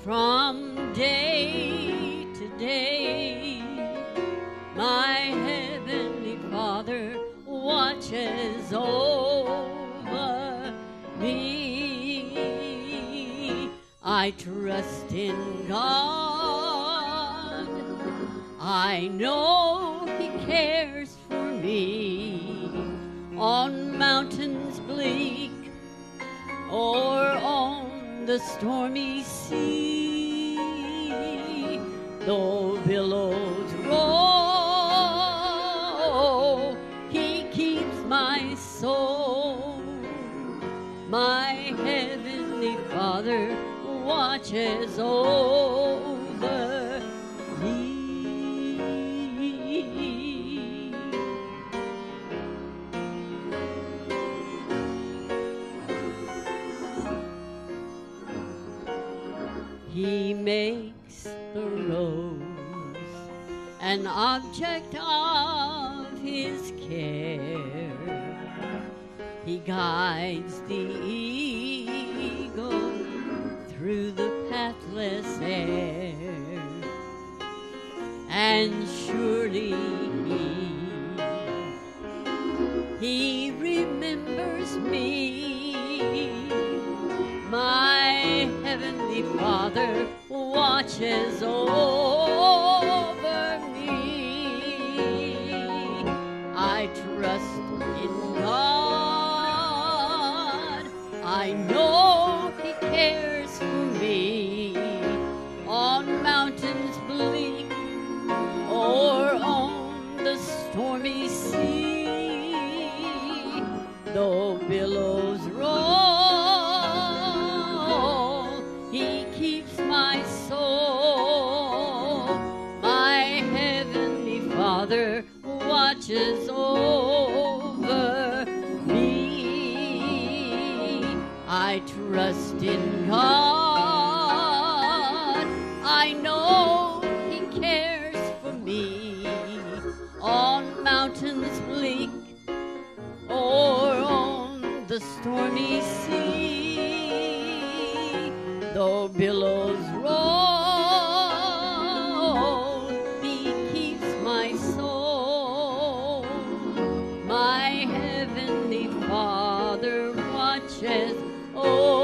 From day to day, my Heavenly Father watches over me. I trust in God. I know He cares for me. On mountains bleak or on the stormy sea, though billows roll, He keeps my soul. My Heavenly Father watches over me. He makes the rose an object of His care. He guides the eagle through the pathless air, and surely He remembers me. My Heavenly Father watches over me. I trust in God. I know He cares for me. On mountains bleak or on the stormy sea, though billows roll, He keeps my soul. My Heavenly Father watches over me. I trust in God. I know He cares for me. On mountains bleak or on the stormy sea, though billows roll, He keeps my soul. My Heavenly Father watches over